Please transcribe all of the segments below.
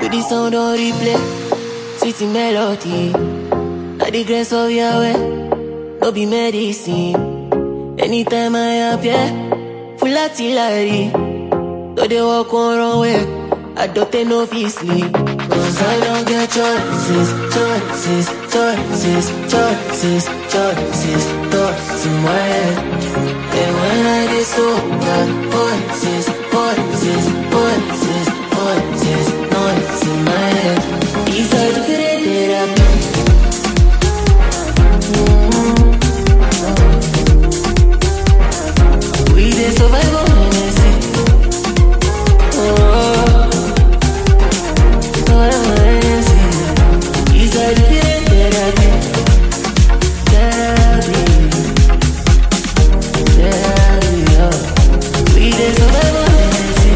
the sound on replay, sweet melody. At the grace of Yahweh, no be medicine. Anytime I appear, full artillery. So they walk on wrong way, I don't take no peace sleep. Cause I don't get choices, choices, choices, choices, choices, thoughts in my head. And when I get sober, voices, voices, voices, voices, noise in my head. These are the feelings that I we dey survive on Hennessy. These are the feelings that I get. We dey survive on Hennessy.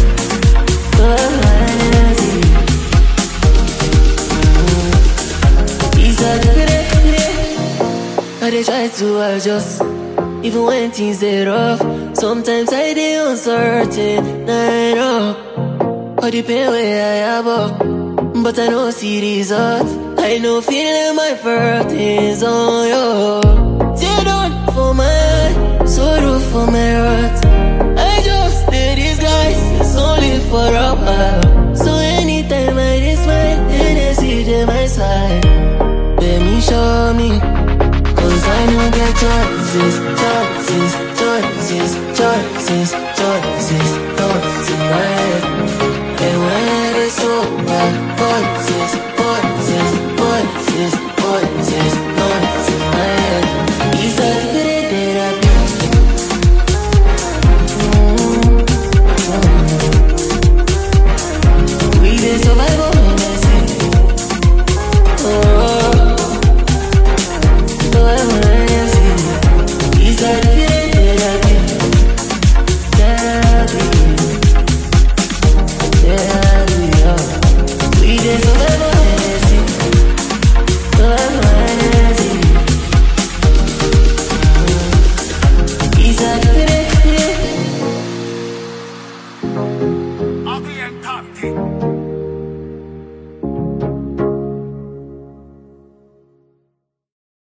These are the feelings. I dey try to adjust, even when things dey rough. Sometimes I dey uncertain, I know all the pain where I have up, but I no see results. I no feeling my burdens on you. Tear down for my heart, sorrow for my heart. I just did disguise, it's only for a while. So anytime I dey smile, Hennessy dey my side. Let me show me, cause I know get choices, choices, choices, choices, choices, thoughts in my head. And when I get sober, voices, voices, voices,